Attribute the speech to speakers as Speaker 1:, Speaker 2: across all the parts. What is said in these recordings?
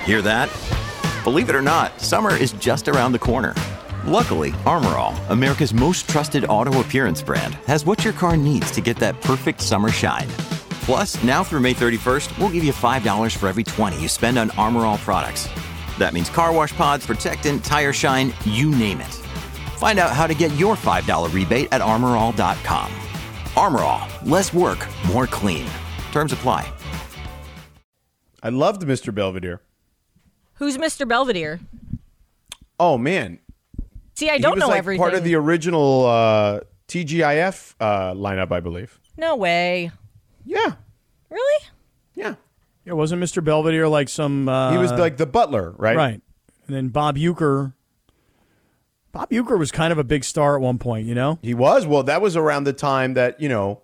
Speaker 1: Hear that? Believe it or not, summer is just around the corner. Luckily, Armor All, America's most trusted auto appearance brand, has what your car needs to get that perfect summer shine. Plus, now through May 31st, we'll give you $5 for every $20 you spend on Armor All products. That means car wash pods, protectant, tire shine, you name it. Find out how to get your $5 rebate at armorall.com. Armor All, less work, more clean. Terms apply.
Speaker 2: I loved Mr. Belvedere.
Speaker 3: Who's Mr. Belvedere?
Speaker 2: Oh, man.
Speaker 3: See, I don't know everything.
Speaker 2: He was part of the original TGIF lineup, I believe.
Speaker 3: No way.
Speaker 2: Yeah.
Speaker 3: Really?
Speaker 2: Yeah.
Speaker 4: It wasn't Mr. Belvedere like some...
Speaker 2: he was like the butler, right?
Speaker 4: Right. And then Bob Uecker. Bob Uecker was kind of a big star at one point, you know?
Speaker 2: He was. Well, that was around the time that,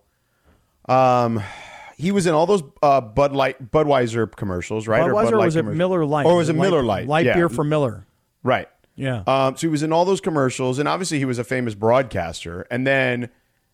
Speaker 2: he was in all those Budweiser commercials, right?
Speaker 4: Budweiser, or was it Miller Lite?
Speaker 2: Or was it Miller Lite?
Speaker 4: Light beer for Miller.
Speaker 2: Right.
Speaker 4: Yeah.
Speaker 2: So he was in all those commercials, and obviously he was a famous broadcaster. And then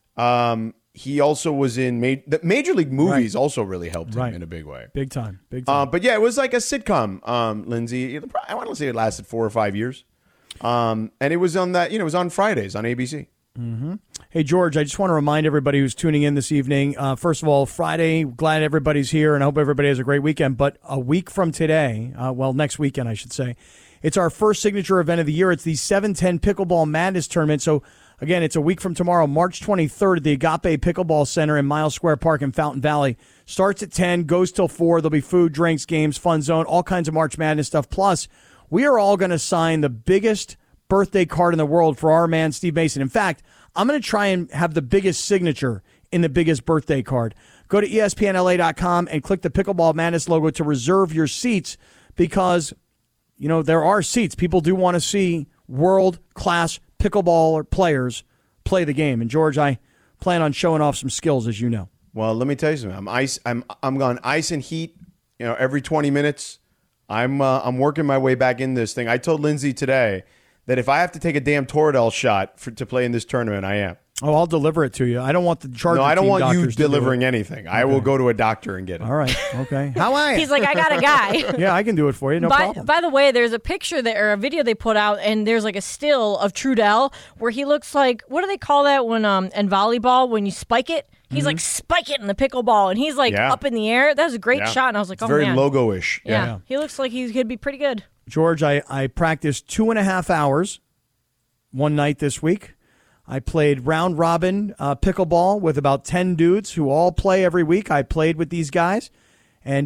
Speaker 2: he also was in Major League movies. Also really helped him in a big way.
Speaker 4: Big time. Big time.
Speaker 2: But yeah, it was like a sitcom, Lindsay. I want to say it lasted 4 or 5 years. And it was on that, it was on Fridays on ABC.
Speaker 4: Mm-hmm. Hey, George, I just want to remind everybody who's tuning in this evening, first of all, Friday, glad everybody's here, and I hope everybody has a great weekend. But a week from today, next weekend, I should say, it's our first signature event of the year. It's the 710 Pickleball Madness Tournament. So, again, it's a week from tomorrow, March 23rd at the Agape Pickleball Center in Miles Square Park in Fountain Valley. Starts at 10, goes till 4. There'll be food, drinks, games, fun zone, all kinds of March Madness stuff. Plus, we are all going to sign the biggest birthday card in the world for our man, Steve Mason. In fact, I'm going to try and have the biggest signature in the biggest birthday card. Go to ESPNLA.com and click the Pickleball Madness logo to reserve your seats because, there are seats. People do want to see world-class pickleball players play the game. And, George, I plan on showing off some skills, as you know.
Speaker 2: Well, let me tell you something. I'm going ice and heat, every 20 minutes. I'm working my way back in this thing. I told Lindsay today that if I have to take a damn Toradol shot to play in this tournament, I am.
Speaker 4: Oh, I'll deliver it to you. I don't want the Charger
Speaker 2: No, I don't
Speaker 4: team
Speaker 2: want you
Speaker 4: doctors to
Speaker 2: delivering
Speaker 4: do it.
Speaker 2: anything. I will go to a doctor and get it.
Speaker 4: All right. Okay. How are you?
Speaker 3: He's like, I got a guy.
Speaker 4: Yeah, I can do it for you. No problem.
Speaker 3: By the way, there's a picture there, or a video they put out, and there's like a still of Trudell where he looks like, what do they call that when in volleyball when you spike it? He's like, spike it in the pickleball, and he's like up in the air. That was a great shot, and I was like,
Speaker 2: it's very
Speaker 3: man.
Speaker 2: logo-ish.
Speaker 3: Yeah. He looks like he could be pretty good.
Speaker 4: George, I practiced 2.5 hours one night this week. I played round robin pickleball with about 10 dudes who all play every week. I played with these guys. And,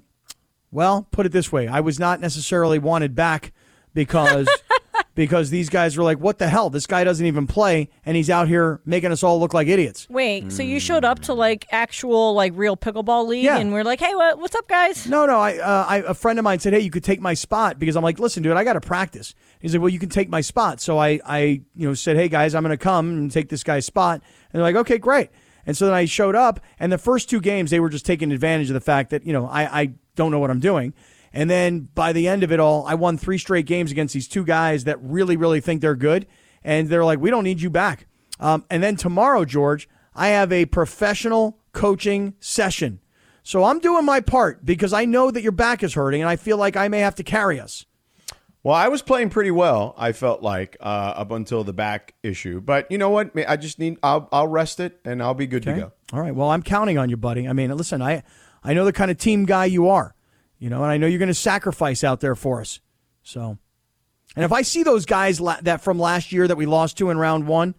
Speaker 4: put it this way. I was not necessarily wanted back because these guys were like, what the hell? This guy doesn't even play, and he's out here making us all look like idiots.
Speaker 3: Wait, so you showed up to like actual like real pickleball league, and we're like, hey, what's up, guys?
Speaker 4: No, a friend of mine said, hey, you could take my spot because I'm like, listen, dude, I got to practice. He's like, well, you can take my spot. So I said, hey, guys, I'm going to come and take this guy's spot. And they're like, okay, great. And so then I showed up, and the first 2 games, they were just taking advantage of the fact that, I don't know what I'm doing. And then by the end of it all, I won 3 straight games against these 2 guys that really, really think they're good. And they're like, we don't need you back. And then tomorrow, George, I have a professional coaching session. So I'm doing my part because I know that your back is hurting, and I feel like I may have to carry us.
Speaker 2: Well, I was playing pretty well, I felt like, up until the back issue. But you know what? I just I'll rest it, and I'll be good to go.
Speaker 4: All right. Well, I'm counting on you, buddy. I mean, listen, I know the kind of team guy you are, and I know you're going to sacrifice out there for us. So, and if I see those guys that from last year that we lost to in round 1,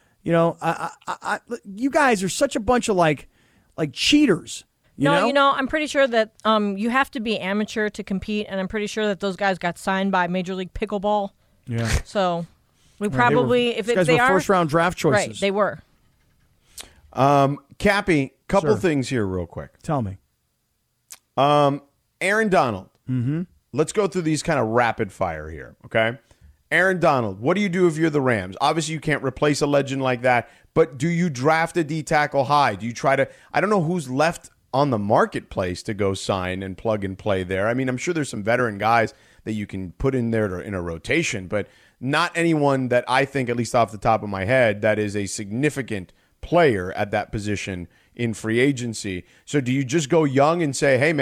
Speaker 4: you guys are such a bunch of like cheaters. You know,
Speaker 3: I'm pretty sure that you have to be amateur to compete, and I'm pretty sure that those guys got signed by Major League Pickleball.
Speaker 4: Yeah.
Speaker 3: So we probably,
Speaker 4: these guys were first-round draft choices.
Speaker 3: Right, they were.
Speaker 2: Cappy, couple things here real quick.
Speaker 4: Tell me.
Speaker 2: Aaron Donald.
Speaker 4: Mm-hmm.
Speaker 2: Let's go through these kind of rapid fire here, okay? Aaron Donald, what do you do if you're the Rams? Obviously, you can't replace a legend like that, but do you draft a D-tackle high? Do you try to – I don't know who's left on the marketplace to go sign and plug and play there. I mean, I'm sure there's some veteran guys that you can put in there in a rotation, but not anyone that I think, at least off the top of my head, that is a significant player at that position in free agency. So do you just go young and say, hey, man,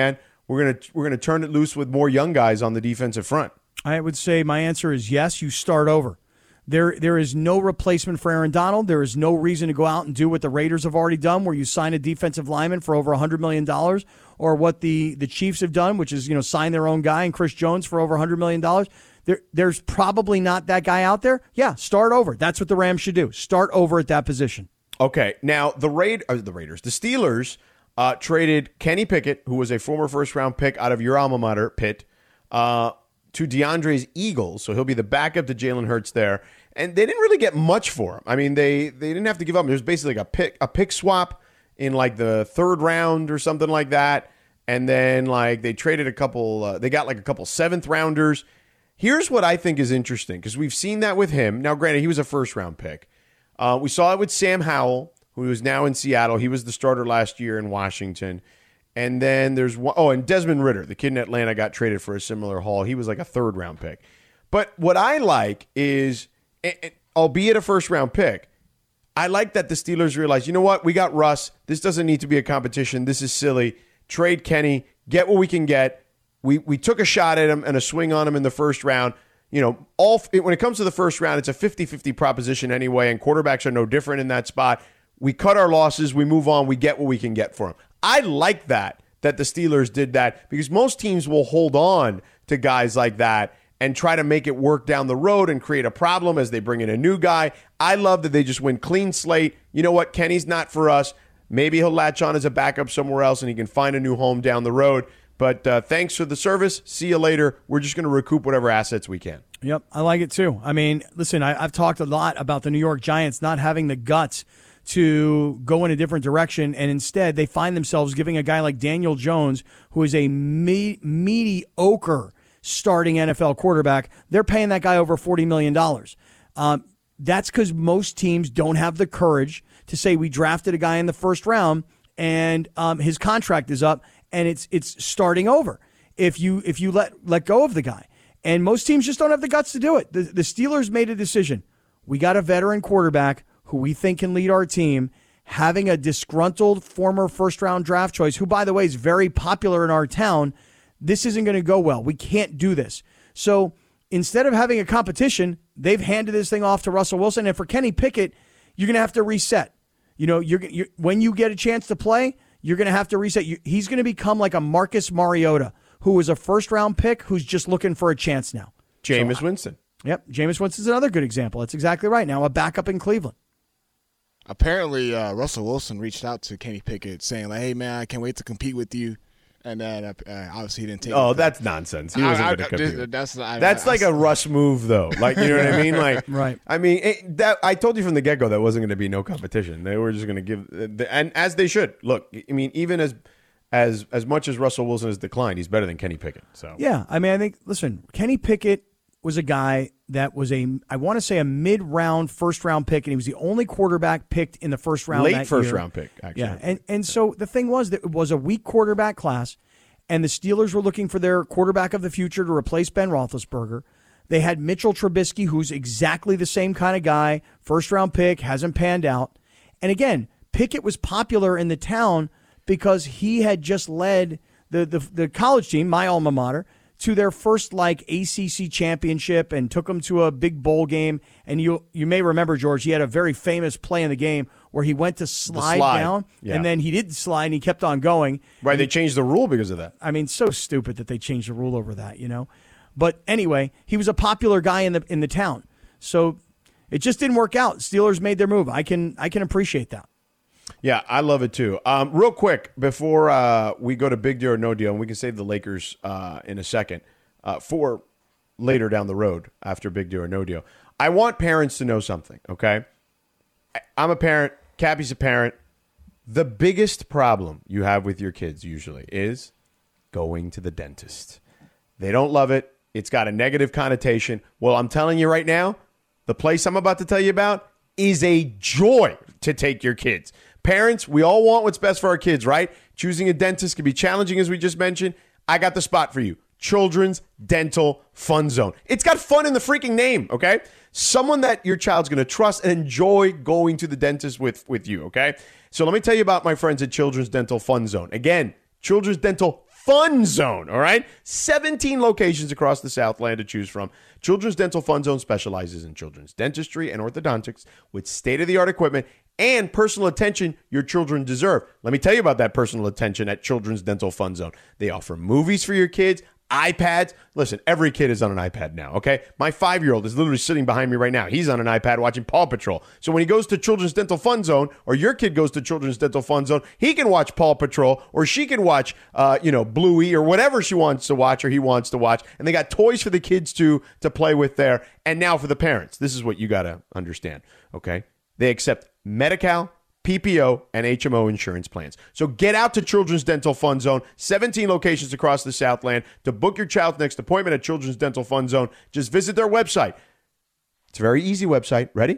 Speaker 2: we're gonna turn it loose with more young guys on the defensive front?
Speaker 4: I would say my answer is yes. You start over. There is no replacement for Aaron Donald. There is no reason to go out and do what the Raiders have already done, where you sign a defensive lineman for over $100 million, or what the Chiefs have done, which is sign their own guy and Chris Jones for over $100 million. There's probably not that guy out there. Yeah, start over. That's what the Rams should do. Start over at that position. Okay,
Speaker 2: now the Steelers traded Kenny Pickett, who was a former first-round pick out of your alma mater, Pitt, to DeAndre's Eagles, so he'll be the backup to Jalen Hurts there. And they didn't really get much for him. I mean, they didn't have to give up. There's basically like a pick swap in like the third round or something like that. And then like they traded a couple. They got like a couple seventh rounders. Here's what I think is interesting, because we've seen that with him. Now, granted, he was a first round pick. We saw it with Sam Howell, who is now in Seattle. He was the starter last year in Washington. And then there's one, and Desmond Ridder, the kid in Atlanta, got traded for a similar haul. He was like a third round pick. But what I like is, albeit a first round pick, I like that the Steelers realize, you know what, we got Russ. This doesn't need to be a competition. This is silly. Trade Kenny, get what we can get. We took a shot at him and a swing on him in the first round. When it comes to the first round, it's a 50-50 proposition anyway, and quarterbacks are no different in that spot. We cut our losses, we move on, we get what we can get for him. I like that the Steelers did that, because most teams will hold on to guys like that and try to make it work down the road and create a problem as they bring in a new guy. I love that they just went clean slate. You know what? Kenny's not for us. Maybe he'll latch on as a backup somewhere else and he can find a new home down the road. But thanks for the service. See you later. We're just going to recoup whatever assets we can.
Speaker 4: Yep, I like it too. I mean, listen, I've talked a lot about the New York Giants not having the guts to go in a different direction, and instead they find themselves giving a guy like Daniel Jones, who is a mediocre starting NFL quarterback, they're paying that guy over $40 million. That's because most teams don't have the courage to say, we drafted a guy in the first round and his contract is up and it's starting over if you let go of the guy. And most teams just don't have the guts to do it. The Steelers made a decision. We got a veteran quarterback who we think can lead our team. Having a disgruntled former first-round draft choice, who, by the way, is very popular in our town, this isn't going to go well. We can't do this. So instead of having a competition, they've handed this thing off to Russell Wilson. And for Kenny Pickett, you're going to have to reset. When you get a chance to play, you're going to have to reset. He's going to become like a Marcus Mariota, who was a first-round pick who's just looking for a chance now.
Speaker 2: Jameis Winston.
Speaker 4: Yep, Jameis Winston's another good example. That's exactly right. Now a backup in Cleveland.
Speaker 5: Apparently, Russell Wilson reached out to Kenny Pickett saying, like, hey, man, I can't wait to compete with you. And then obviously he didn't take it.
Speaker 2: Oh, that's nonsense. He wasn't going to compete. That's like a Russ move, though. Like, you know what I mean? Like,
Speaker 4: right.
Speaker 2: I mean, I told you from the get-go that wasn't going to be no competition. They were just going to give and as they should. Look, I mean, even as much as Russell Wilson has declined, he's better than Kenny Pickett. So
Speaker 4: yeah, I mean, I think, listen, Kenny Pickett was a guy that was I want to say a mid-round, first-round pick, and he was the only quarterback picked in the first round.
Speaker 2: Late first-round pick, actually.
Speaker 4: Yeah, and so the thing was that it was a weak quarterback class, and the Steelers were looking for their quarterback of the future to replace Ben Roethlisberger. They had Mitchell Trubisky, who's exactly the same kind of guy, first-round pick, hasn't panned out. And again, Pickett was popular in the town because he had just led the college team, my alma mater, to their first ACC championship and took them to a big bowl game. And you may remember, George, he had a very famous play in the game where he went to slide down, and then he didn't slide and he kept on going.
Speaker 2: Right, they changed the rule because of that.
Speaker 4: I mean, so stupid that they changed the rule over that, But anyway, he was a popular guy in the town. So it just didn't work out. Steelers made their move. I can appreciate that.
Speaker 2: Yeah, I love it too. Real quick, before we go to Big Deal or No Deal, and we can save the Lakers in a second for later down the road after Big Deal or No Deal. I want parents to know something, okay? I'm a parent. Cappy's a parent. The biggest problem you have with your kids usually is going to the dentist. They don't love it. It's got a negative connotation. Well, I'm telling you right now, the place I'm about to tell you about is a joy to take your kids. Parents, we all want what's best for our kids, right? Choosing a dentist can be challenging, as we just mentioned. I got the spot for you. Children's Dental Fun Zone. It's got fun in the freaking name, okay? Someone that your child's going to trust and enjoy going to the dentist with you, okay? So let me tell you about my friends at Children's Dental Fun Zone. Again, Children's Dental Fun Zone, all right? 17 locations across the Southland to choose from. Children's Dental Fun Zone specializes in children's dentistry and orthodontics with state-of-the-art equipment and personal attention your children deserve. Let me tell you about that personal attention at Children's Dental Fun Zone. They offer movies for your kids, iPads. Listen, every kid is on an iPad now, okay? My 5-year-old is literally sitting behind me right now. He's on an iPad watching Paw Patrol. So when he goes to Children's Dental Fun Zone, or your kid goes to Children's Dental Fun Zone, he can watch Paw Patrol, or she can watch, Bluey, or whatever she wants to watch or he wants to watch. And they got toys for the kids to play with there. And now for the parents. This is what you got to understand, okay? They accept Medi-Cal, PPO, and HMO insurance plans. So get out to Children's Dental Fun Zone, 17 locations across the Southland. To book your child's next appointment at Children's Dental Fun Zone, just visit their website. It's a very easy website. Ready?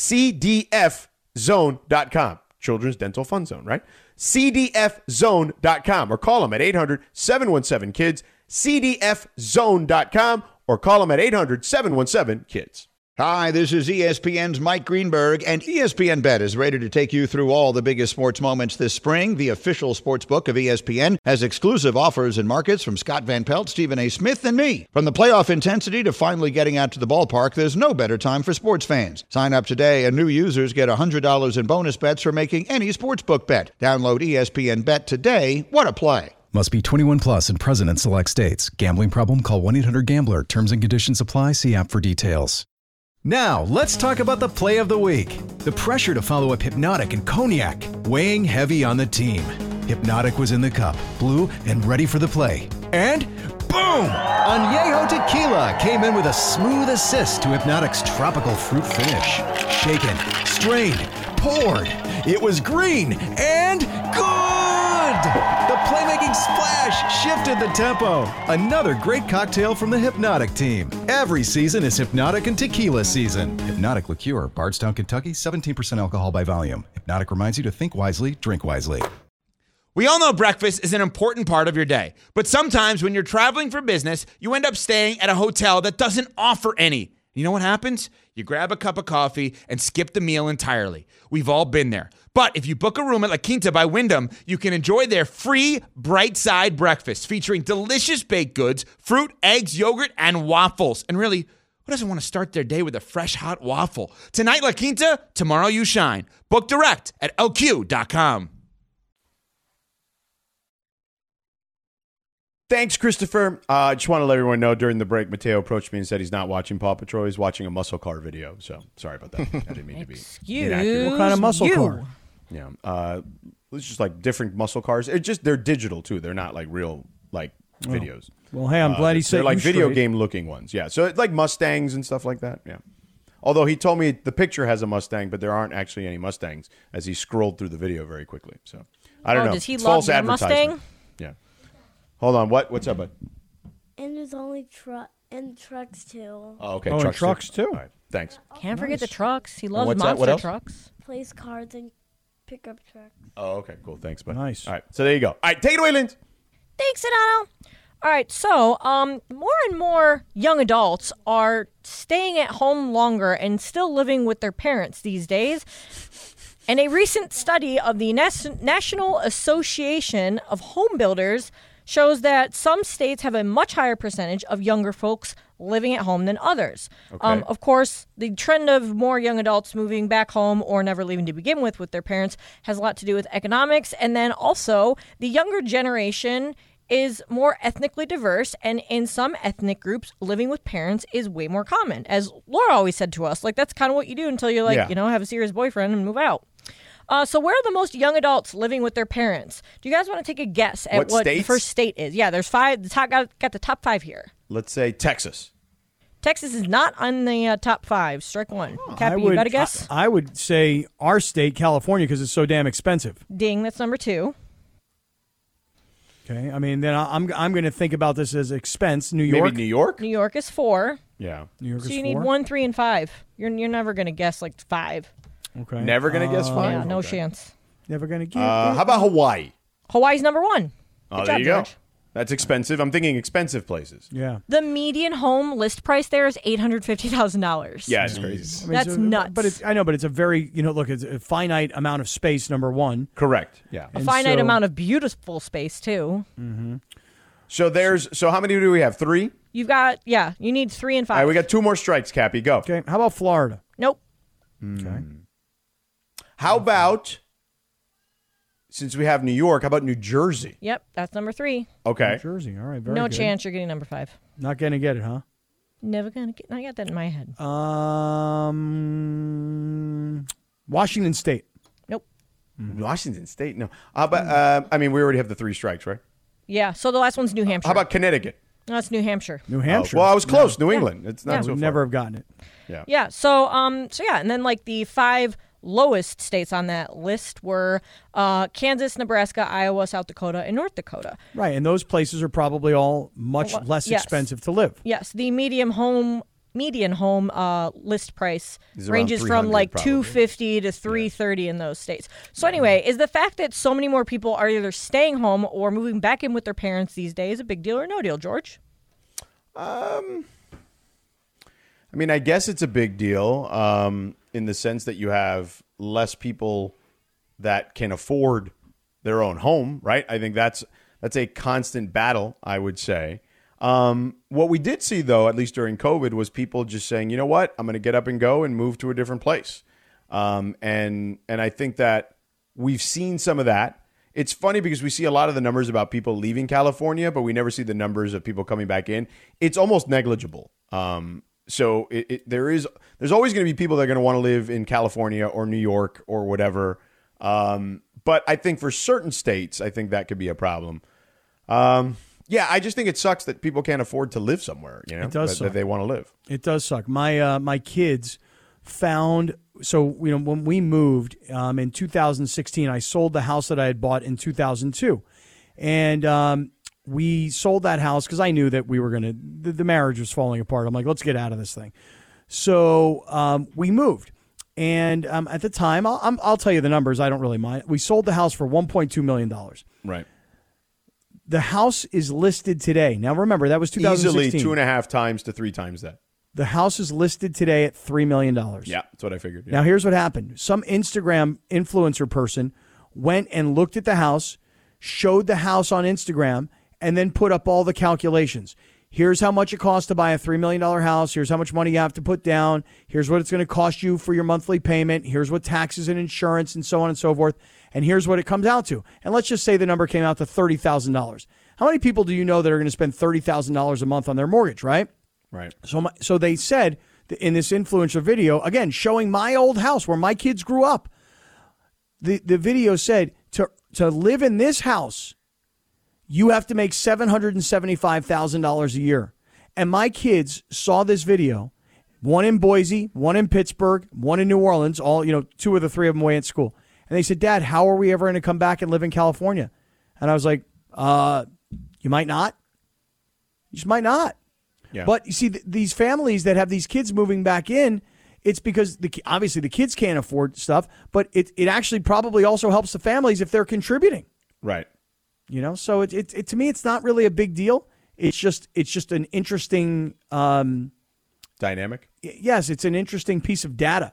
Speaker 2: CDFZone.com. Children's Dental Fun Zone, right? CDFZone.com, or call them at 800-717-KIDS, CDFZone.com, or call them at 800-717-KIDS.
Speaker 6: Hi, this is ESPN's Mike Greenberg, and ESPN Bet is ready to take you through all the biggest sports moments this spring. The official sports book of ESPN has exclusive offers and markets from Scott Van Pelt, Stephen A. Smith, and me. From the playoff intensity to finally getting out to the ballpark, there's no better time for sports fans. Sign up today, and new users get $100 in bonus bets for making any sportsbook bet. Download ESPN Bet today. What a play.
Speaker 7: Must be 21 plus and present in select states. Gambling problem? Call 1-800-GAMBLER. Terms and conditions apply. See app for details. Now, let's talk about the play of the week. The pressure to follow up Hypnotic and Cognac, weighing heavy on the team. Hypnotic was in the cup, blue, and ready for the play. And boom! Añejo Tequila came in with a smooth assist to Hypnotic's tropical fruit finish. Shaken, strained, poured. It was green and good! The playmaking splash shifted the tempo. Another great cocktail from the Hypnotic team. Every season is Hypnotic and Tequila season. Hypnotic Liqueur, Bardstown, Kentucky, 17% alcohol by volume. Hypnotic reminds you to think wisely, drink wisely.
Speaker 8: We all know breakfast is an important part of your day, but sometimes when you're traveling for business, you end up staying at a hotel that doesn't offer any. You know what happens? You grab a cup of coffee and skip the meal entirely. We've all been there. But if you book a room at La Quinta by Wyndham, you can enjoy their free Bright Side breakfast featuring delicious baked goods, fruit, eggs, yogurt, and waffles. And really, who doesn't want to start their day with a fresh, hot waffle? Tonight, La Quinta, tomorrow you shine. Book direct at lq.com.
Speaker 2: Thanks, Christopher. I just want to let everyone know during the break, Mateo approached me and said he's not watching Paw Patrol. He's watching a muscle car video. So sorry about that. I didn't mean to be inaccurate.
Speaker 4: What kind of muscle car?
Speaker 2: Yeah. It's just like different muscle cars. They're digital too. They're not like real videos.
Speaker 4: Well, hey, I'm glad he said
Speaker 2: they're like video
Speaker 4: straight.
Speaker 2: game looking ones. Yeah. So it's like Mustangs and stuff like that. Yeah. Although he told me the picture has a Mustang, but there aren't actually any Mustangs as he scrolled through the video very quickly. So I don't know.
Speaker 3: Does he
Speaker 2: It's
Speaker 3: love
Speaker 2: false
Speaker 3: their
Speaker 2: advertisement.
Speaker 3: Mustang?
Speaker 2: Yeah. Hold on. What's up, bud?
Speaker 9: And there's only trucks too.
Speaker 2: Oh, okay.
Speaker 4: Oh, and trucks too.
Speaker 2: All right. Thanks.
Speaker 3: Can't forget the trucks. He loves
Speaker 2: what's that?
Speaker 3: monster
Speaker 2: What else?
Speaker 3: trucks.
Speaker 9: Police cars and pickup trucks.
Speaker 2: Oh, okay. Cool. Thanks, bud.
Speaker 4: Nice.
Speaker 2: All right. So there you go. All right. Take it away, Linz.
Speaker 3: Thanks, Sedano. All right, so more and more young adults are staying at home longer and still living with their parents these days. And a recent study of the National Association of Home Builders shows that some states have a much higher percentage of younger folks living at home than others.
Speaker 2: Okay.
Speaker 3: Of course, the trend of more young adults moving back home or never leaving to begin with their parents has a lot to do with economics. And then also the younger generation is more ethnically diverse, and in some ethnic groups, living with parents is way more common. As Laura always said to us, like, that's kind of what you do until you have a serious boyfriend and move out. So where are the most young adults living with their parents? Do you guys want to take a guess at what the first state is? Yeah, there's 5. The top got the top 5 here.
Speaker 2: Let's say Texas.
Speaker 3: Texas is not on the top 5. Strike one. Cappy, you got a guess?
Speaker 4: I would say our state, California, because it's so damn expensive.
Speaker 3: Ding, that's number 2.
Speaker 4: Okay, I mean, then I'm going to think about this as expense. New York?
Speaker 2: Maybe New York?
Speaker 3: New York is 4.
Speaker 2: Yeah.
Speaker 4: New York is 4?
Speaker 3: So you need 1, 3, and 5. You're never going to guess like 5.
Speaker 4: Okay.
Speaker 2: Never going to guess 5?
Speaker 3: Yeah, no chance.
Speaker 4: Never going to get
Speaker 2: How about Hawaii?
Speaker 3: Hawaii's number 1.
Speaker 2: Oh,
Speaker 3: Good
Speaker 2: there
Speaker 3: job,
Speaker 2: you go.
Speaker 3: George.
Speaker 2: That's expensive. I'm thinking expensive places.
Speaker 4: Yeah.
Speaker 3: The median home list price there is $850,000.
Speaker 2: Yeah, it's crazy.
Speaker 4: I mean,
Speaker 3: That's nuts.
Speaker 4: But I know, but it's a very, look, it's a finite amount of space, number one.
Speaker 2: Correct. Yeah.
Speaker 3: A finite amount of beautiful space, too.
Speaker 4: Mm-hmm.
Speaker 2: So how many do we have? 3?
Speaker 3: You've got, you need 3 and 5.
Speaker 2: All right, we got 2 more strikes, Cappy. Go.
Speaker 4: Okay. How about Florida?
Speaker 3: Nope.
Speaker 4: Okay.
Speaker 2: How about, since we have New York, how about New Jersey?
Speaker 3: Yep, that's number 3.
Speaker 2: Okay.
Speaker 4: New Jersey. All right. Very
Speaker 3: No
Speaker 4: good.
Speaker 3: chance you're getting number 5.
Speaker 4: Not going to get it, huh?
Speaker 3: Never gonna get. I got that in my head.
Speaker 4: Washington State.
Speaker 3: Nope.
Speaker 2: Washington State? No. How about, we already have the 3 strikes, right?
Speaker 3: Yeah, so the last one's New Hampshire.
Speaker 2: How about Connecticut?
Speaker 3: No, it's New Hampshire.
Speaker 4: New Hampshire.
Speaker 2: Well, I was close. New England. It's not
Speaker 3: Yeah.
Speaker 2: so
Speaker 4: Would
Speaker 2: far.
Speaker 4: never have gotten it.
Speaker 3: Yeah. So and then like the 5 lowest states on that list were Kansas, Nebraska, Iowa, South Dakota, and North Dakota.
Speaker 4: Right, and those places are probably all much less
Speaker 3: Yes.
Speaker 4: expensive to live.
Speaker 3: Yes, the median home list price
Speaker 2: Is around
Speaker 3: ranges from
Speaker 2: 300
Speaker 3: like
Speaker 2: probably.
Speaker 3: $250 to $330 in those states. So anyway, is the fact that so many more people are either staying home or moving back in with their parents these days a big deal or no deal, George?
Speaker 2: I guess it's a big deal in the sense that you have less people that can afford their own home, right? I think that's a constant battle, I would say. What we did see, though, at least during COVID, was people just saying, you know what, I'm going to get up and go and move to a different place. And I think that we've seen some of that. It's funny because we see a lot of the numbers about people leaving California, but we never see the numbers of people coming back in. It's almost negligible. So there's always going to be people that are going to want to live in California or New York or whatever. But I think for certain states, I think that could be a problem. Yeah, I just think it sucks that people can't afford to live somewhere,
Speaker 4: It does suck.
Speaker 2: that they want to live.
Speaker 4: It does suck. My kids found, so when we moved in 2016, I sold the house that I had bought in 2002, and we sold that house because I knew that we were gonna the marriage was falling apart. I'm like, let's get out of this thing. So we moved, and at the time, I'll tell you the numbers. I don't really mind. We sold the house for $1.2 million.
Speaker 2: Right.
Speaker 4: The house is listed today. Now, remember, that was 2016.
Speaker 2: Easily 2.5 times to 3 times that.
Speaker 4: The house is listed today at $3 million.
Speaker 2: Yeah, that's what I figured. Yeah.
Speaker 4: Now, here's what happened. Some Instagram influencer person went and looked at the house, showed the house on Instagram, and then put up all the calculations. Here's how much it costs to buy a $3 million house. Here's how much money you have to put down. Here's what it's going to cost you for your monthly payment. Here's what taxes and insurance and so on and so forth. And here's what it comes out to. And let's just say the number came out to $30,000. How many people do you know that are going to spend $30,000 a month on their mortgage, right?
Speaker 2: Right.
Speaker 4: So they said in this influencer video, again, showing my old house where my kids grew up, the video said to live in this house, you have to make $775,000 a year. And my kids saw this video, one in Boise, one in Pittsburgh, one in New Orleans, all, 2 of the 3 of them away at school. And they said, Dad, how are we ever going to come back and live in California? And I was like, you might not. You just might not.
Speaker 2: Yeah.
Speaker 4: But you see, these families that have these kids moving back in, it's because obviously the kids can't afford stuff, but it actually probably also helps the families if they're contributing.
Speaker 2: Right.
Speaker 4: So it to me, it's not really a big deal. It's just an interesting
Speaker 2: dynamic.
Speaker 4: Yes, it's an interesting piece of data.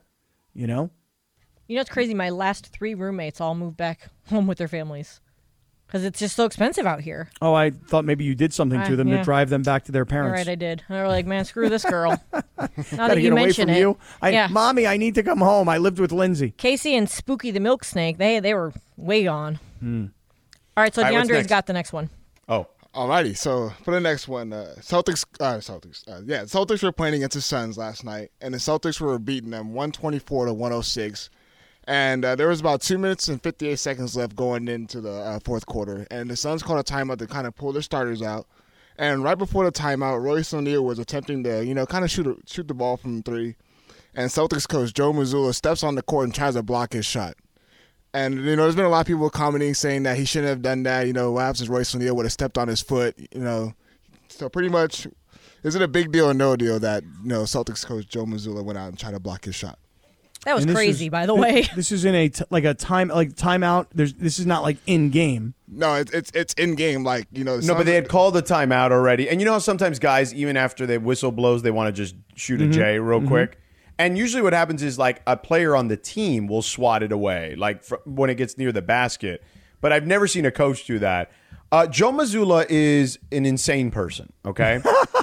Speaker 3: It's crazy. My last 3 roommates all moved back home with their families because it's just so expensive out here.
Speaker 4: Oh, I thought maybe you did something to them to drive them back to their parents.
Speaker 3: All right, I did. And they were like, man, screw this girl. Now that
Speaker 4: get
Speaker 3: you
Speaker 4: away
Speaker 3: mention
Speaker 4: from
Speaker 3: it.
Speaker 4: you.
Speaker 3: Yeah.
Speaker 4: Mommy, I need to come home. I lived with Lindsay.
Speaker 3: Casey and Spooky the Milk Snake, they were way gone. All right, so
Speaker 2: All right, what's
Speaker 3: DeAndre's
Speaker 2: next?
Speaker 3: got the next one.
Speaker 2: Oh.
Speaker 5: Alrighty, so for the next one, Celtics were playing against the Suns last night, and the Celtics were beating them 124 to 106. And there was about 2 minutes and 58 seconds left going into the fourth quarter, and the Suns called a timeout to kind of pull their starters out. And right before the timeout, Royce O'Neal was attempting to, kind of shoot the ball from 3, and Celtics coach Joe Mazzulla steps on the court and tries to block his shot. And, there's been a lot of people commenting saying that he shouldn't have done that. What happens if Royce O'Neal would have stepped on his foot, So pretty much, is it a big deal or no deal that, Celtics coach Joe Mazzulla went out and tried to block his shot?
Speaker 3: That was crazy, by the way.
Speaker 4: This is in a timeout. This is not like in game.
Speaker 5: No, it's in game.
Speaker 2: No, but they had called the timeout already. And you know how sometimes guys, even after the whistle blows, they want to just shoot a J real quick. And usually what happens is a player on the team will swat it away, when it gets near the basket. But I've never seen a coach do that. Joe Mazzulla is an insane person, okay?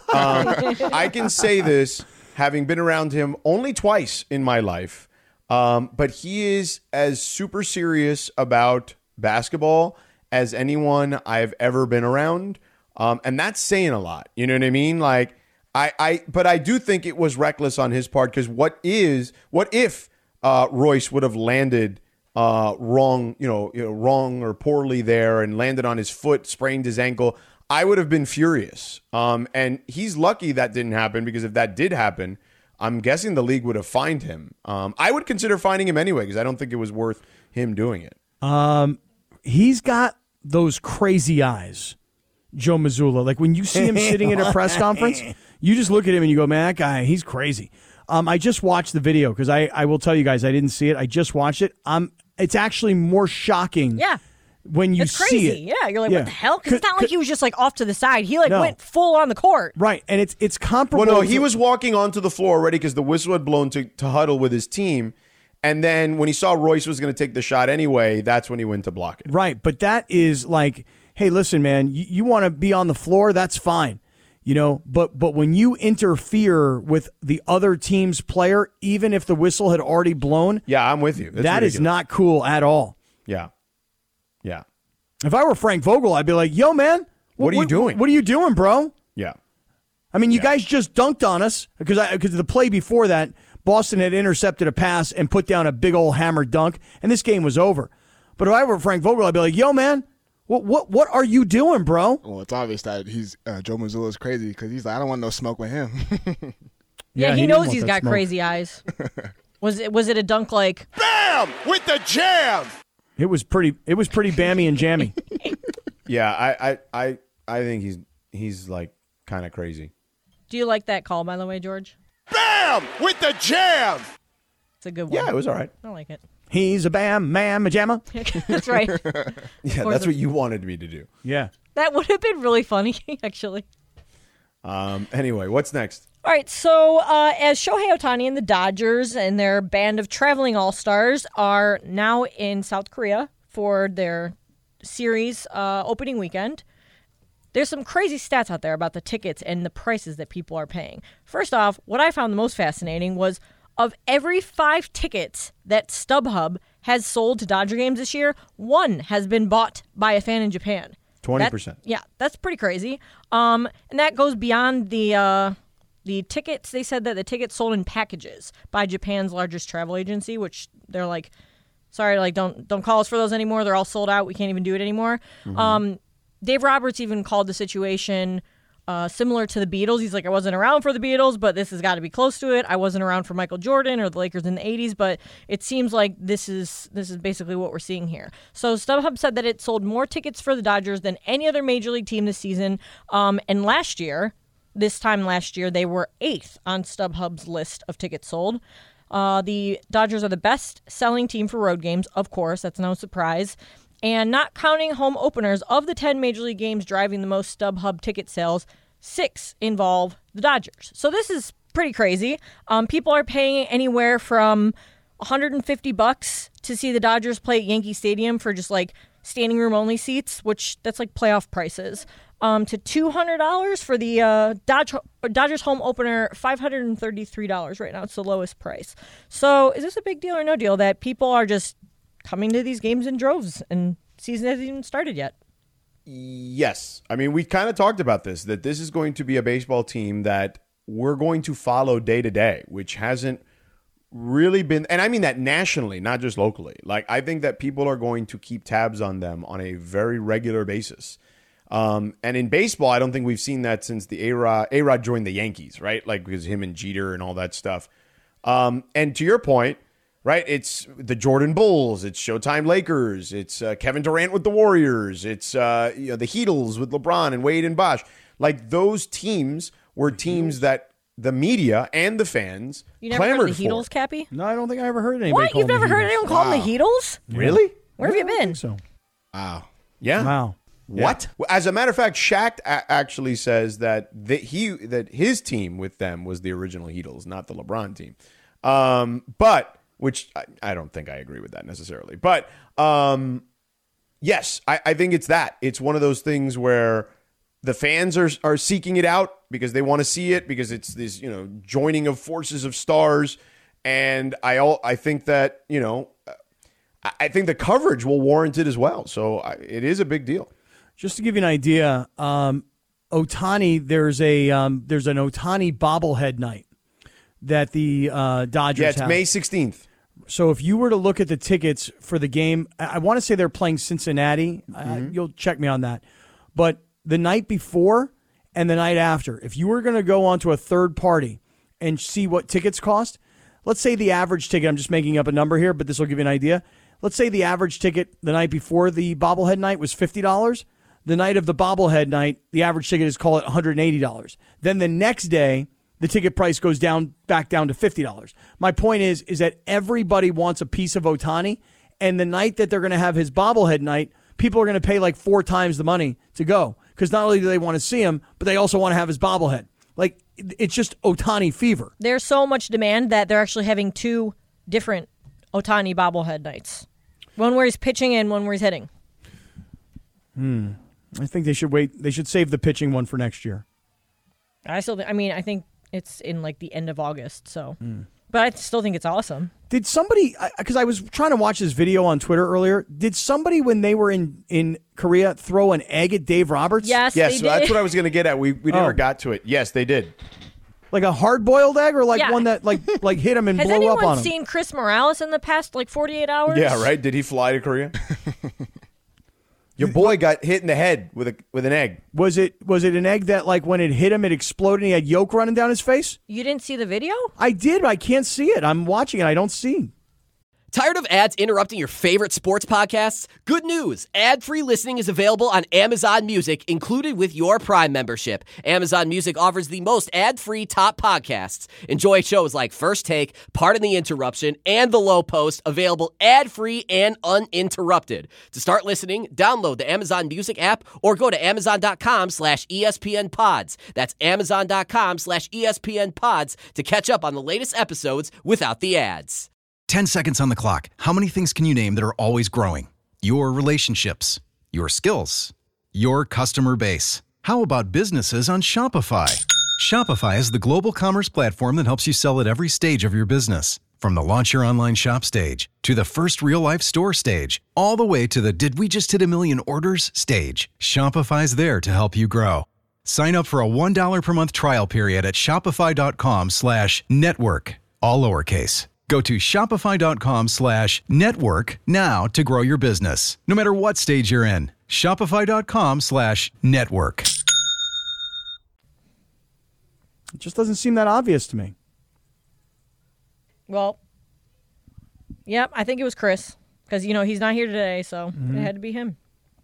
Speaker 2: I can say this having been around him only twice in my life, but he is as super serious about basketball as anyone I've ever been around, and that's saying a lot. You know what I mean? Like, but I do think it was reckless on his part, because what if Royce would have landed wrong or poorly there and landed on his foot, sprained his ankle, I would have been furious. And he's lucky that didn't happen, because if that did happen, I'm guessing the league would have fined him. I would consider fining him anyway, because I don't think it was worth him doing it.
Speaker 4: He's got those crazy eyes, Joe Mazzulla. Like when you see him sitting at a press conference, you just look at him and you go, man, that guy, he's crazy. I just watched the video, because I will tell you guys, I didn't see it. I just watched it. It's actually more shocking when you see it.
Speaker 3: Yeah, you're like, what the hell? Because it's not like he was just like off to the side. He went full on the court.
Speaker 4: Right, and it's comparable.
Speaker 2: Well, no, he was walking onto the floor already, because the whistle had blown to huddle with his team. And then when he saw Royce was going to take the shot anyway, that's when he went to block it.
Speaker 4: Right, but that is like, hey, listen, man, you want to be on the floor, that's fine. But when you interfere with the other team's player, even if the whistle had already blown,
Speaker 2: I'm with you.
Speaker 4: That is not cool at all.
Speaker 2: Yeah.
Speaker 4: If I were Frank Vogel, I'd be like, yo, man,
Speaker 2: what are you doing?
Speaker 4: What are you doing, bro?
Speaker 2: Yeah.
Speaker 4: I mean, you guys just dunked on us, because the play before that, Boston had intercepted a pass and put down a big old hammer dunk, and this game was over. But if I were Frank Vogel, I'd be like, yo, man, what are you doing, bro?
Speaker 5: Well, it's obvious that he's Joe Mazzulla is crazy, because he's like, I don't want no smoke with him.
Speaker 3: Yeah, he knows he's got crazy eyes. Was it a dunk like
Speaker 2: bam with the jam?
Speaker 4: It was pretty bammy and jammy.
Speaker 2: Yeah, I think he's like kind of crazy.
Speaker 3: Do you like that call, by the way, George?
Speaker 2: Bam with the jam.
Speaker 3: It's a good one.
Speaker 2: Yeah, it was all right.
Speaker 3: I like it.
Speaker 4: He's a bam, man, majama.
Speaker 3: That's right.
Speaker 2: Yeah, that's what you wanted me to do.
Speaker 4: Yeah.
Speaker 3: That would have been really funny, actually.
Speaker 2: Anyway, what's next?
Speaker 3: All right, so as Shohei Ohtani and the Dodgers and their band of traveling all-stars are now in South Korea for their series opening weekend, there's some crazy stats out there about the tickets and the prices that people are paying. First off, what I found the most fascinating was of every 5 tickets that StubHub has sold to Dodger games this year, 1 has been bought by a fan in Japan.
Speaker 2: 20%.
Speaker 3: Yeah, that's pretty crazy. And that goes beyond the tickets. They said that the tickets sold in packages by Japan's largest travel agency, which they're like, sorry, like don't call us for those anymore. They're all sold out. We can't even do it anymore. Mm-hmm. Dave Roberts even called the situation similar to the Beatles. He's like, I wasn't around for the Beatles, but this has got to be close to it. I wasn't around for Michael Jordan or the Lakers in the 80s, but it seems like this is basically what we're seeing here. So StubHub said that it sold more tickets for the Dodgers than any other major league team this season. And this time last year, they were 8th on StubHub's list of tickets sold. The Dodgers are the best-selling team for road games, of course. That's no surprise. And not counting home openers, of the 10 major league games driving the most StubHub ticket sales, 6 involve the Dodgers. So this is pretty crazy. People are paying anywhere from $150 to see the Dodgers play at Yankee Stadium for just like standing room only seats, which that's like playoff prices. To $200 for the Dodgers home opener, $533 right now. It's the lowest price. So is this a big deal or no deal that people are just coming to these games in droves and season hasn't even started yet?
Speaker 2: Yes. I mean, we kind of talked about this, that this is going to be a baseball team that we're going to follow day to day, which hasn't really been, and I mean that nationally, not just locally. Like, I think that people are going to keep tabs on them on a very regular basis. And in baseball, I don't think we've seen that since the A-Rod joined the Yankees, right? Like, because him and Jeter and all that stuff. And to your point, right, it's the Jordan Bulls, it's Showtime Lakers, it's Kevin Durant with the Warriors, it's the Heatles with LeBron and Wade and Bosh. Like, those teams were teams that the media and the fans clamored for.
Speaker 3: You never heard of the Heatles, Cappy?
Speaker 4: No, I don't think I ever heard anybody.
Speaker 3: What? You've never heard anyone call them the Heatles?
Speaker 2: Really?
Speaker 3: Where have you been?
Speaker 4: I think so.
Speaker 5: Wow.
Speaker 2: Yeah.
Speaker 4: Wow.
Speaker 2: What? Yeah. As a matter of fact, Shaq actually says that his team with them was the original Heatles, not the LeBron team. But which I don't think I agree with that necessarily. But Yes, I think it's that. It's one of those things where the fans are seeking it out because they want to see it, because it's this, joining of forces of stars. And I think that, I think the coverage will warrant it as well. So it is a big deal.
Speaker 4: Just to give you an idea, Ohtani, there's an Ohtani bobblehead night that the Dodgers have.
Speaker 2: Yeah, it's May 16th.
Speaker 4: So if you were to look at the tickets for the game, I want to say they're playing Cincinnati. You'll check me on that. But the night before and the night after, if you were going to go onto a third party and see what tickets cost, let's say the average ticket, I'm just making up a number here, but this will give you an idea. Let's say the average ticket the night before the bobblehead night was $50. The night of the bobblehead night, the average ticket is, call it $180. Then the next day, the ticket price goes back down to $50. My point is that everybody wants a piece of Ohtani, and the night that they're going to have his bobblehead night, people are going to pay like 4 times the money to go, because not only do they want to see him, but they also want to have his bobblehead. Like, it's just Ohtani fever.
Speaker 3: There's so much demand that they're actually having 2 different Ohtani bobblehead nights. One where he's pitching and one where he's hitting.
Speaker 4: I think they should wait. They should save the pitching one for next year.
Speaker 3: I think it's in like the end of August. So, but I still think it's awesome.
Speaker 4: Did somebody? Because I was trying to watch this video on Twitter earlier. Did somebody, when they were in Korea, throw an egg at Dave Roberts?
Speaker 3: Yes, they did.
Speaker 2: That's what I was going to get at. We never got to it. Yes, they did.
Speaker 4: Like a hard-boiled egg, or like one that like hit him and blew up on him?
Speaker 3: Has anyone seen Chris Morales in the past 48 hours?
Speaker 2: Yeah, right. Did he fly to Korea? Your boy got hit in the head with an egg.
Speaker 4: Was it an egg that, like, when it hit him, it exploded and he had yolk running down his face?
Speaker 3: You didn't see the video?
Speaker 4: I did, but I can't see it. I'm watching it. I don't see.
Speaker 10: Tired of ads interrupting your favorite sports podcasts? Good news. Ad-free listening is available on Amazon Music, included with your Prime membership. Amazon Music offers the most ad-free top podcasts. Enjoy shows like First Take, Pardon the Interruption, and The Low Post, available ad-free and uninterrupted. To start listening, download the Amazon Music app or go to amazon.com/ESPN Pods. That's amazon.com/ESPN Pods to catch up on the latest episodes without the ads.
Speaker 7: 10 seconds on the clock. How many things can you name that are always growing? Your relationships, your skills, your customer base. How about businesses on Shopify? Shopify is the global commerce platform that helps you sell at every stage of your business. From the launch your online shop stage, to the first real-life store stage, all the way to the did we just hit a million orders stage. Shopify's there to help you grow. Sign up for a $1 per month trial period at shopify.com/network, all lowercase. Go to shopify.com/network now to grow your business, no matter what stage you're in. Shopify.com/network.
Speaker 4: It just doesn't seem that obvious to me.
Speaker 3: Well, yep, I think it was Chris, because, he's not here today, so it had to be him.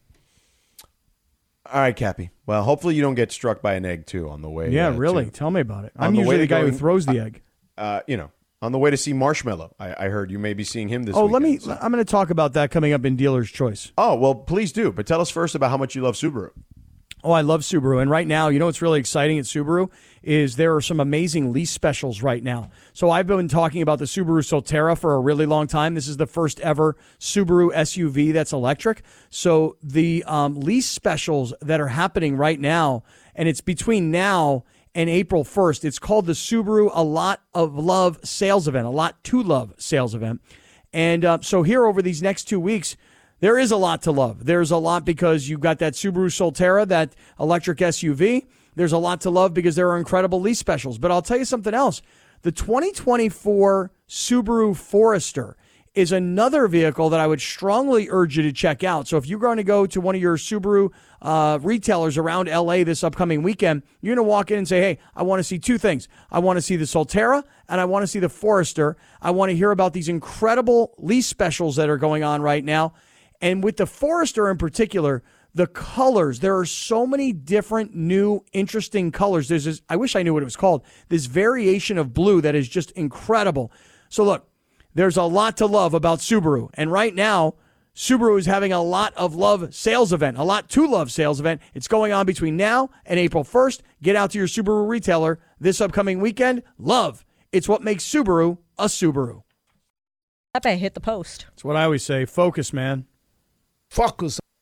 Speaker 2: All right, Cappy. Well, hopefully you don't get struck by an egg, too, on the way.
Speaker 4: Yeah, really. Tell me about it. I'm usually the guy who throws the egg.
Speaker 2: On the way to see Marshmello. I heard you may be seeing him this weekend.
Speaker 4: I'm going to talk about that coming up in Dealer's Choice.
Speaker 2: Oh, well, please do. But tell us first about how much you love Subaru.
Speaker 4: Oh, I love Subaru. And right now, what's really exciting at Subaru is there are some amazing lease specials right now. So I've been talking about the Subaru Solterra for a really long time. This is the first ever Subaru SUV that's electric. So the lease specials that are happening right now, and it's between now and April 1st. It's called the Subaru A Lot of Love sales event, A Lot to Love sales event. And so here over these next 2 weeks, there is a lot to love. There's a lot because you've got that Subaru Solterra, that electric SUV. There's a lot to love because there are incredible lease specials. But I'll tell you something else. The 2024 Subaru Forester is another vehicle that I would strongly urge you to check out. So if you're going to go to one of your Subaru retailers around LA this upcoming weekend, you're going to walk in and say, hey, I want to see 2 things. I want to see the Solterra and I want to see the Forester. I want to hear about these incredible lease specials that are going on right now. And with the Forester in particular, the colors, there are so many different new interesting colors. There's this, I wish I knew what it was called, this variation of blue that is just incredible. So look, there's a lot to love about Subaru. And right now, Subaru is having a lot of love sales event, a lot to love sales event. It's going on between now and April 1st. Get out to your Subaru retailer this upcoming weekend. Love. It's what makes Subaru a Subaru.
Speaker 3: I bet I hit the post.
Speaker 4: That's what I always say. Focus, man.
Speaker 5: Focus.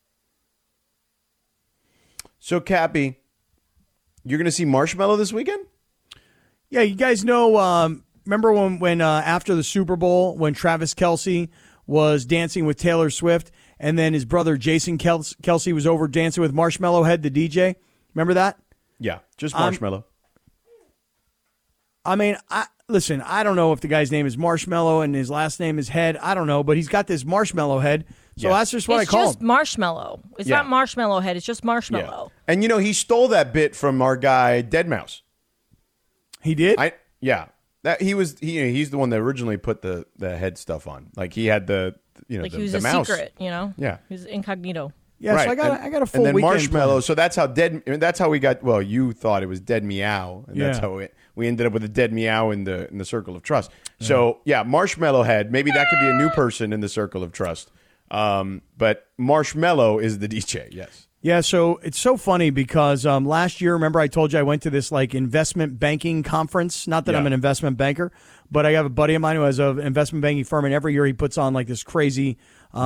Speaker 2: So, Cappy, you're going to see Marshmello this weekend?
Speaker 4: Yeah, you guys know, remember when after the Super Bowl, when Travis Kelce was dancing with Taylor Swift, and then his brother Jason Kelce was over dancing with Marshmello Head, the DJ? Remember that?
Speaker 2: Yeah, just Marshmello.
Speaker 4: I mean, listen, I don't know if the guy's name is Marshmello and his last name is Head. I don't know, but he's got this Marshmello Head. So that's just what I call him.
Speaker 3: It's just Marshmello. It's not Marshmello Head. It's just Marshmello.
Speaker 2: Yeah. And, he stole that bit from our guy, Deadmau5.
Speaker 4: He did?
Speaker 2: He's the one that originally put the head stuff on. Like, he had the
Speaker 3: he was
Speaker 2: the
Speaker 3: a
Speaker 2: mouse.
Speaker 3: secret,
Speaker 2: Yeah.
Speaker 3: He was incognito.
Speaker 4: Yeah,
Speaker 2: right.
Speaker 4: So I got a full
Speaker 2: and then
Speaker 4: weekend
Speaker 2: Marshmello.
Speaker 4: plan.
Speaker 2: So that's how we got. Well, you thought it was Dead Meow, and that's how we ended up with a Dead Meow in the Circle of Trust. So Marshmello Head. Maybe that could be a new person in the Circle of Trust. But Marshmello is the DJ. Yes.
Speaker 4: Yeah, so it's so funny because last year, remember I told you I went to this investment banking conference. Not that I'm an investment banker, but I have a buddy of mine who has an investment banking firm, and every year he puts on this crazy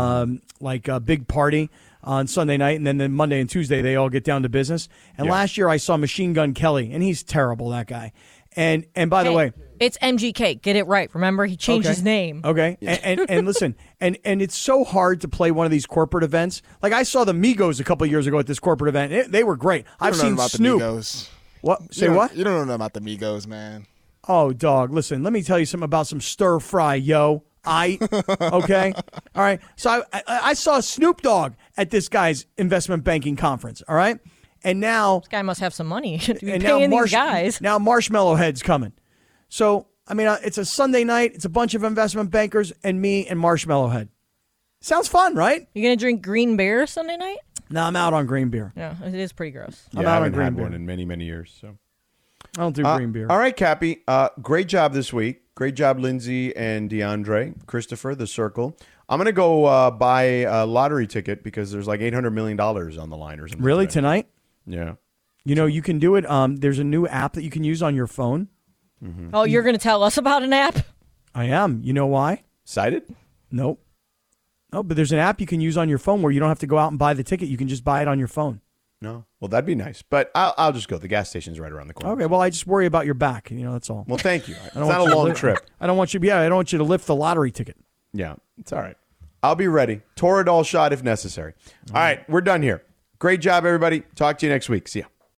Speaker 4: big party on Sunday night, and then Monday and Tuesday they all get down to business. And last year I saw Machine Gun Kelly, and he's terrible, that guy. And by the way,
Speaker 3: it's MGK. Get it right. Remember, he changed his name.
Speaker 4: Okay. And listen, and it's so hard to play one of these corporate events. Like I saw the Migos a couple of years ago at this corporate event. They were great. I've seen Snoop.
Speaker 5: The Migos.
Speaker 4: What? Say what?
Speaker 5: You don't know about the Migos, man.
Speaker 4: Oh, dog. Listen, let me tell you something about some stir fry, yo. Okay? All right. So I saw Snoop Dogg at this guy's investment banking conference. All right. And now
Speaker 3: this guy must have some money to be
Speaker 4: and
Speaker 3: paying
Speaker 4: now
Speaker 3: these guys.
Speaker 4: Now Marshmello Head's coming. So, I mean, it's a Sunday night. It's a bunch of investment bankers and me and Marshmello Head. Sounds fun, right?
Speaker 3: You going to drink green beer Sunday night?
Speaker 4: No, I'm out on green beer.
Speaker 3: Yeah, it is pretty gross.
Speaker 2: I haven't had one in many, many years. So
Speaker 4: I don't do green beer.
Speaker 2: All right, Cappy. Great job this week. Great job, Lindsay and DeAndre. Christopher, the Circle. I'm going to go buy a lottery ticket because there's like $800 million on the line or something.
Speaker 4: Really? Tonight?
Speaker 2: Yeah.
Speaker 4: You can do it. There's a new app that you can use on your phone.
Speaker 2: Mm-hmm.
Speaker 3: Oh, you're going to tell us about an app?
Speaker 4: I am. You know why?
Speaker 2: Cited?
Speaker 4: Nope. No, but there's an app you can use on your phone where you don't have to go out and buy the ticket. You can just buy it on your phone.
Speaker 2: No. Well, that'd be nice. But I'll just go. The gas station's right around the corner.
Speaker 4: Okay. Well, I just worry about your back. That's all.
Speaker 2: Well, thank you. It's not a long trip.
Speaker 4: I don't want you to lift the lottery ticket.
Speaker 2: Yeah, it's all right. I'll be ready. Toradol shot if necessary. All right. We're done here. Great job, everybody. Talk to you next week. See ya.